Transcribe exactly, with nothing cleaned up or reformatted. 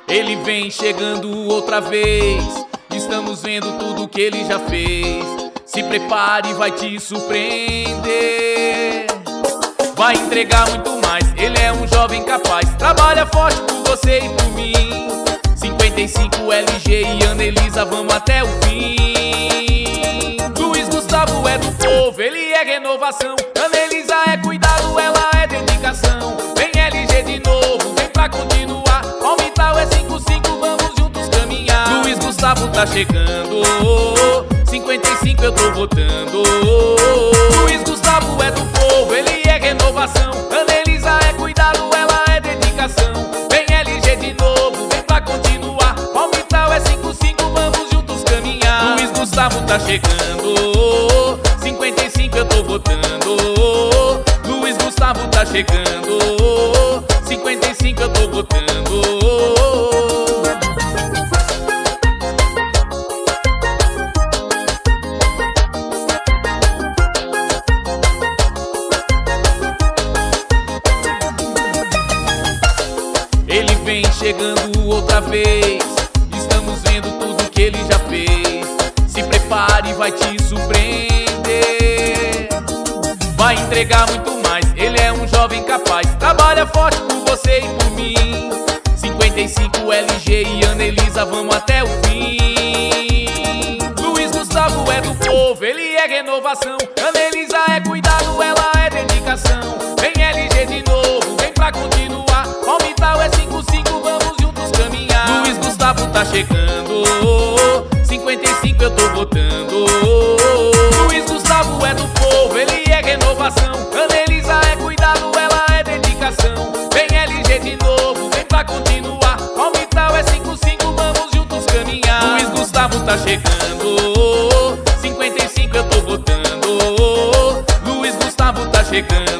Ele vem chegando outra vez, estamos vendo tudo que ele já fez. Se prepare, vai te surpreender. Vai entregar muito mais, ele é um jovem capaz. Trabalha forte por você e por mim. Cinquenta e cinco L G e Ana Elisa, vamos até o fim. Luiz Gustavo é do povo, ele é renovação. Ana Elisa é cuidado, ela é dedicação. Vem L G de novo, vem pra continuar. Palmital é cinco cinco, vamos juntos caminhar. Luiz Gustavo tá chegando, cinquenta e cinco eu tô votando. Luiz Gustavo é do povo, ele é renovação. Ana Elisa é cuidado, ela é dedicação. Vem L G de novo, vem pra continuar. Palmital é cinco cinco, vamos juntos caminhar. Luiz Gustavo tá chegando, cinquenta e cinco eu tô votando. Luiz Gustavo tá chegando, cinquenta e cinco eu tô votando. Ele vem chegando outra vez, estamos vendo tudo que ele já fez. Se prepare, vai te surpreender. Vai entregar muito mais, ele é um jovem capaz. Trabalha forte por você e por mim. Cinquenta e cinco L G e Ana Elisa, vamos até o fim. Luiz Gustavo é do povo, ele é renovação. Ana Elisa é cuidado, ela é dedicação. Vem L G de novo, vem pra continuar. Palmital é cinco cinco, vamos juntos caminhar. Luiz Gustavo tá chegando, cinquenta e cinco eu tô votando. Luiz Gustavo é do povo, ele é renovação. Ana Elisa é cuidado, ela é dedicação. Vem L G de novo, vem pra continuar. Palmital é cinco cinco, vamos juntos caminhar. Luiz Gustavo tá chegando, cinquenta e cinco eu tô votando. Luiz Gustavo tá chegando.